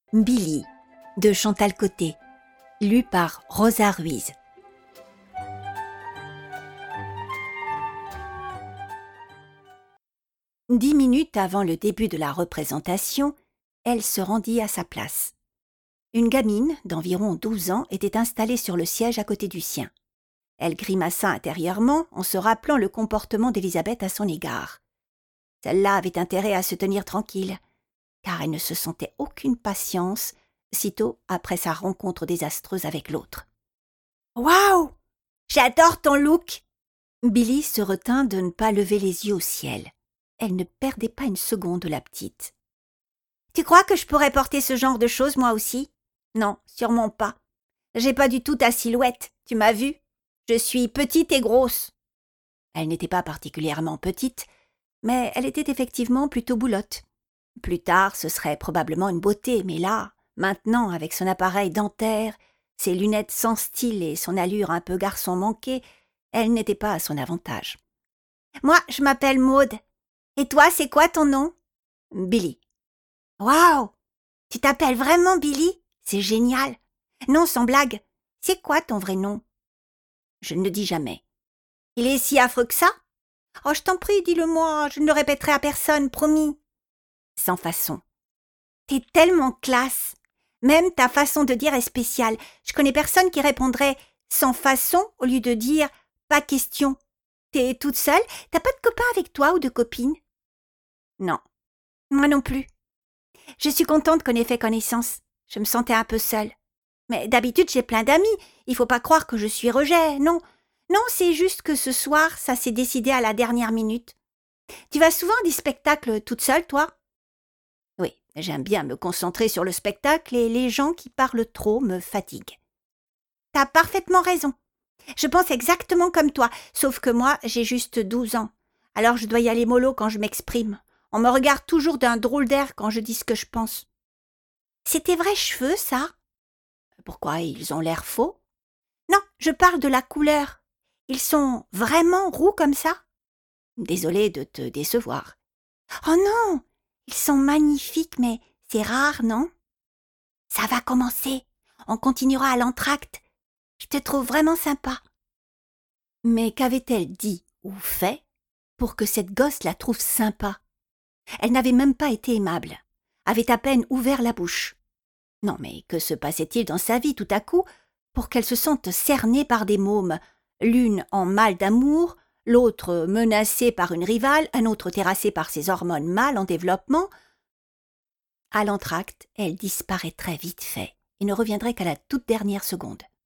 Billy de Chantal Côté, lu par Rosa Ruiz. Dix minutes avant le début de la représentation, elle se rendit à sa place. Une gamine d'environ 12 ans était installée sur le siège à côté du sien. Elle grimaça intérieurement en se rappelant le comportement d'Élisabeth à son égard. Celle-là avait intérêt à se tenir tranquille, car elle ne se sentait aucune patience sitôt après sa rencontre désastreuse avec l'autre. « Waouh! J'adore ton look !» Billy se retint de ne pas lever les yeux au ciel. Elle ne perdait pas une seconde, la petite. « Tu crois que je pourrais porter ce genre de choses, moi aussi ? Non, sûrement pas. J'ai pas du tout ta silhouette, tu m'as vue. Je suis petite et grosse. » Elle n'était pas particulièrement petite, mais elle était effectivement plutôt boulotte. Plus tard, ce serait probablement une beauté, mais là, maintenant, avec son appareil dentaire, ses lunettes sans style et son allure un peu garçon manqué, elle n'était pas à son avantage. « Moi, je m'appelle Maude. Et toi, c'est quoi ton nom ?»« Billy. »« Waouh! Tu t'appelles vraiment Billy ? C'est génial. Non, sans blague. C'est quoi ton vrai nom ?»« Je ne le dis jamais. »« Il est si affreux que ça ? » ?»« Oh, je t'en prie, dis-le-moi, je ne le répéterai à personne, promis. » Sans façon. « T'es tellement classe. Même ta façon de dire est spéciale. Je connais personne qui répondrait « sans façon » au lieu de dire « pas question ». T'es toute seule ? T'as pas de copain avec toi ou de copine ? Non, moi non plus. Je suis contente qu'on ait fait connaissance. Je me sentais un peu seule. Mais d'habitude, j'ai plein d'amis. Il faut pas croire que je suis rejet, non. Non, c'est juste que ce soir, ça s'est décidé à la dernière minute. Tu vas souvent à des spectacles toute seule, toi ? Oui, j'aime bien me concentrer sur le spectacle et les gens qui parlent trop me fatiguent. T'as parfaitement raison. Je pense exactement comme toi, sauf que moi, j'ai juste 12 ans. Alors je dois y aller mollo quand je m'exprime. On me regarde toujours d'un drôle d'air quand je dis ce que je pense. C'est tes vrais cheveux, ça ? Pourquoi, ils ont l'air faux ? Non, je parle de la couleur. Ils sont vraiment roux comme ça ? Désolée de te décevoir. Oh non, ils sont magnifiques, mais c'est rare, non ? Ça va commencer. On continuera à l'entracte. Je te trouve vraiment sympa. Mais qu'avait-elle dit ou fait pour que cette gosse la trouve sympa ? Elle n'avait même pas été aimable, avait à peine ouvert la bouche. Non, mais que se passait-il dans sa vie tout à coup pour qu'elle se sente cernée par des mômes, l'une en mal d'amour, l'autre menacée par une rivale, un autre terrassé par ses hormones mâles en développement ? À l'entracte, elle disparaîtrait vite fait et ne reviendrait qu'à la toute dernière seconde.